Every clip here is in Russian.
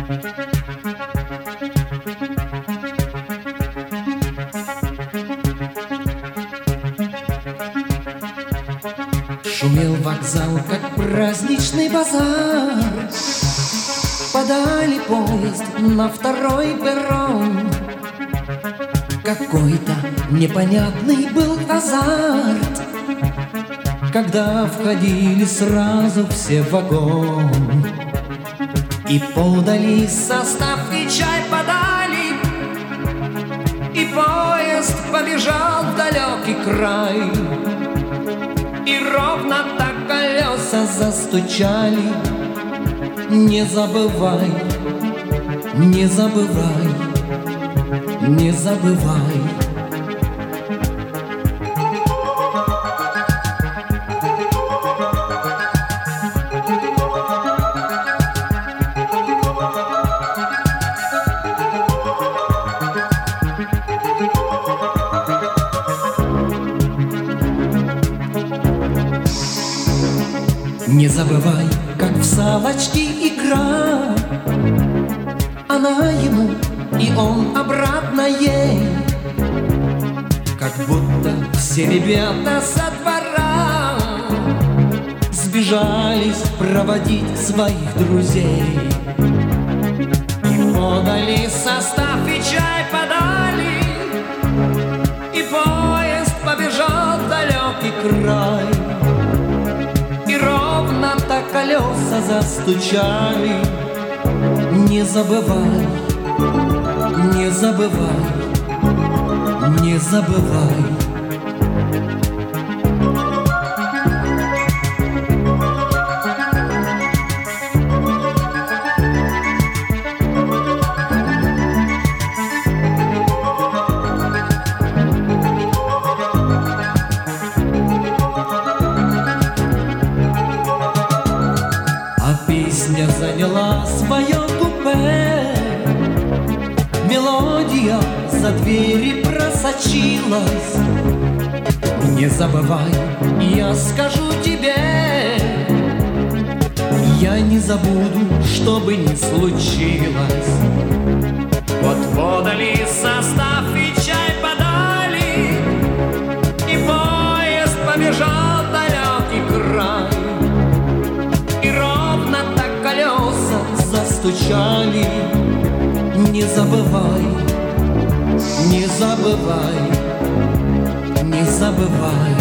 Шумел вокзал, как праздничный базар. Подали поезд на второй перрон. Какой-то непонятный был азарт, когда входили сразу все в вагон. И подали состав, и чай подали, и поезд побежал в далекий край. И ровно так колеса застучали. Не забывай, не забывай, не забывай. Не забывай, как в салочки игра. Она ему, и он обратно ей. Как будто все ребята со двора сбежались проводить своих друзей. И подали состав, и чай подали, и поезд побежал в далекий край. Так колеса застучали. Не забывай, не забывай, не забывай. Песня заняла свое купе. Мелодия за двери просочилась. Не забывай, я скажу тебе, я не забуду, что бы ни случилось. Вот подали состав, и чай подали, и поезд побежал в далекий край. Застучали. Не забывай, не забывай, не забывай,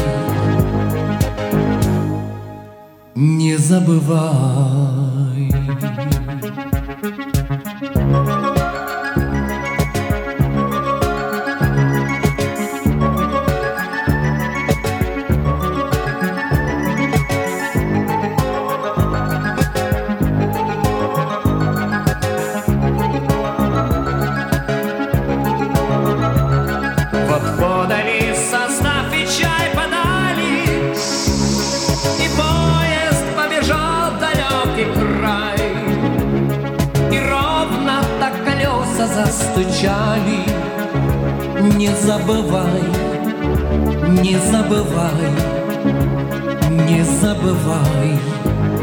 не забывай. Подали состав, и чай подали, и поезд побежал в далекий край. И ровно так колеса застучали. Не забывай, не забывай, не забывай.